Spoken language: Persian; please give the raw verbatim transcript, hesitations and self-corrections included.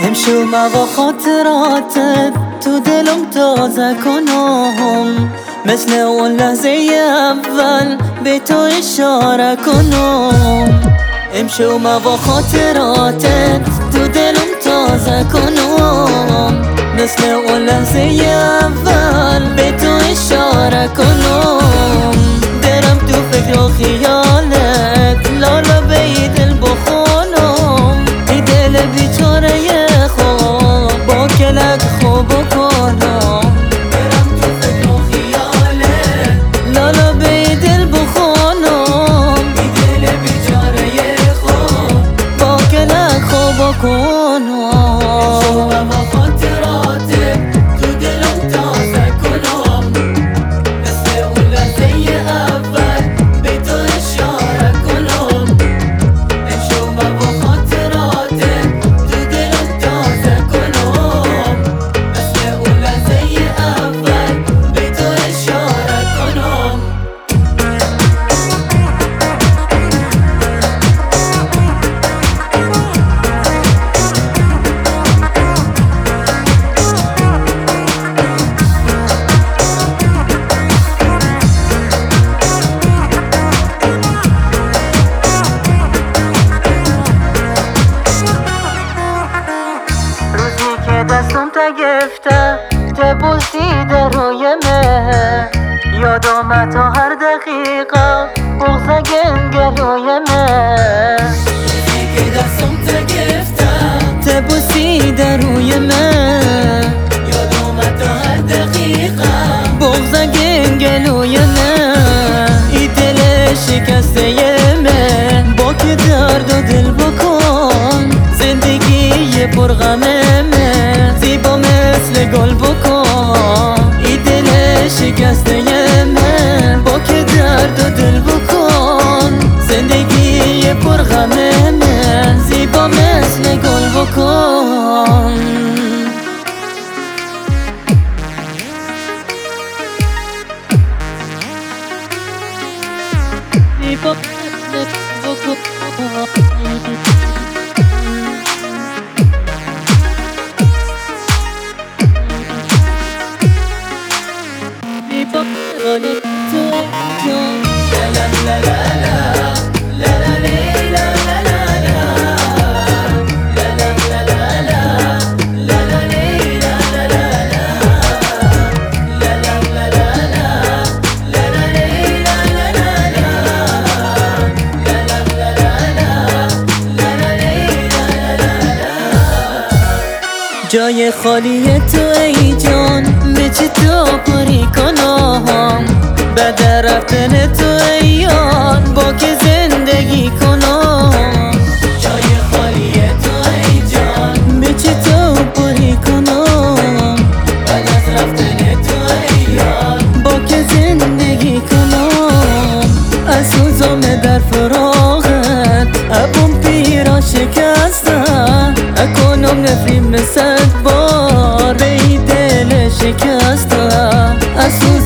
امشو موا خاطراتت تو دلم تازه کنم، مثل اون لحظه اول به تو اشاره کنم. امشو موا خاطراتت تو دلم تازه کنم، مثل اون لحظه اول به تو اشاره کنم. درم تو فکر و خیالت لالا به دل بخونم، ای دل بیچاره خوب با کلک خوب کنم. درم تو فکر و خیالت لالا به دل بخونم، ای دل بیچاره خوب با کلک خوب کنم. دستم تا گفته تبوسیده روی مه، یاد آمد تا هر دقیقه بغض گلگلوی مه. که دستم تا گفته تبوسیده روی مه، یاد آمد تا هر دقیقه بغض گلگلوی مه. ای دل شکسته مه با که درد و دل بکن، زندگی پرغمه زیبا مثل گل بکن. ای دل شکسته من با که درد و دل بکن، زندگی پرغمه من زیبا مثل گل بکن. زیبا مثل گل بکن. جای خالی تو ای جان به چی تو پری کنم، بعد رفتن تو ای یار با که زندگی کنم. جای خالی تو ای جان به چی تو پری کنم، بعد از رفتن تو ای یار با که زندگی کنم. از سوزم در فراغت ابم پیرا شکسته، اکنم نفرین مثل بار به دل شکسته. از